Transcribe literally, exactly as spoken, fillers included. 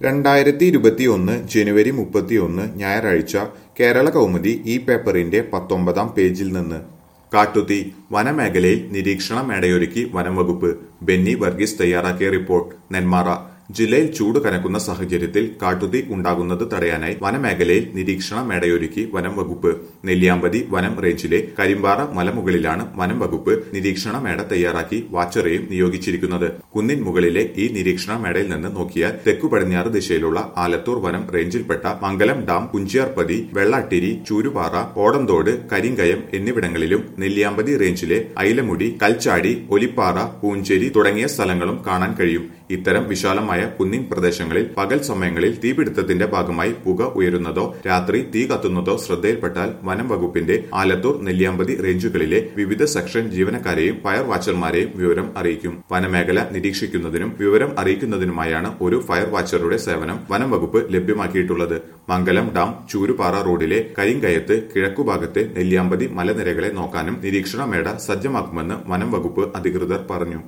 രണ്ടായിരത്തി ഇരുപത്തിയൊന്ന് ജനുവരി മുപ്പത്തിയൊന്ന് ഞായറാഴ്ച കേരള കൗമുദി ഈ പേപ്പറിന്റെ പത്തൊമ്പതാം പേജിൽ നിന്ന് കാട്ടുതീ വനമേഖലയിൽ നിരീക്ഷണ മേടയൊരുക്കി വനം വകുപ്പ്. ബെന്നി വർഗീസ് തയ്യാറാക്കിയ റിപ്പോർട്ട്. നെന്മാറ ജില്ലയിൽ ചൂട് കനക്കുന്ന സാഹചര്യത്തിൽ കാട്ടുതീ ഉണ്ടാകുന്നത് തടയാനായി വനമേഖലയിൽ നിരീക്ഷണ മേടയൊരുക്കി വനം വകുപ്പ്. നെല്ലിയാമ്പതി വനം റേഞ്ചിലെ കരിമ്പാറ മലമുകളിലാണ് വനം വകുപ്പ് നിരീക്ഷണ മേട തയ്യാറാക്കി വാച്ചറെയും നിയോഗിച്ചിരിക്കുന്നത്. കുന്നിൻ മുകളിലെ ഈ നിരീക്ഷണ മേടയിൽ നിന്ന് നോക്കിയാൽ തെക്കു പടിഞ്ഞാറ് ദിശയിലുള്ള ആലത്തൂർ വനം റേഞ്ചിൽപ്പെട്ട മംഗലം ഡാം, കുഞ്ചിയാർപതി, വെള്ളാട്ടിരി, ചൂരുപാറ, ഓടന്തോട്, കരിങ്കയം എന്നിവിടങ്ങളിലും നെല്ലിയാമ്പതി റേഞ്ചിലെ ഐലമുടി, കൽച്ചാടി, ഒലിപ്പാറ, പൂഞ്ചേരി തുടങ്ങിയ സ്ഥലങ്ങളും കാണാൻ കഴിയും. ഇത്തരം വിശാലമായ കുന്നിൻ പ്രദേശങ്ങളിൽ പകൽ സമയങ്ങളിൽ തീപിടുത്തത്തിന്റെ ഭാഗമായി പുക ഉയരുന്നതോ രാത്രി തീ കത്തുന്നതോ ശ്രദ്ധയിൽപ്പെട്ടാൽ വനം വകുപ്പിന്റെ ആലത്തൂർ, നെല്ലിയാമ്പതി റേഞ്ചുകളിലെ വിവിധ സെക്ഷൻ ജീവനക്കാരെയും ഫയർ വാച്ചർമാരെയും വിവരം അറിയിക്കും. വനമേഖല നിരീക്ഷിക്കുന്നതിനും വിവരം അറിയിക്കുന്നതിനുമായാണ് ഒരു ഫയർ വാച്ചറുടെ സേവനം വനം വകുപ്പ് ലഭ്യമാക്കിയിട്ടുള്ളത്. മംഗലം ഡാം, ചൂരുപാറ റോഡിലെ കരിങ്കയത്ത് കിഴക്കുഭാഗത്തെ നെല്ലിയാമ്പതി മലനിരകളെ നോക്കാനും നിരീക്ഷണ മേട സജ്ജമാക്കുമെന്ന് വനം വകുപ്പ് അധികൃതർ പറഞ്ഞു.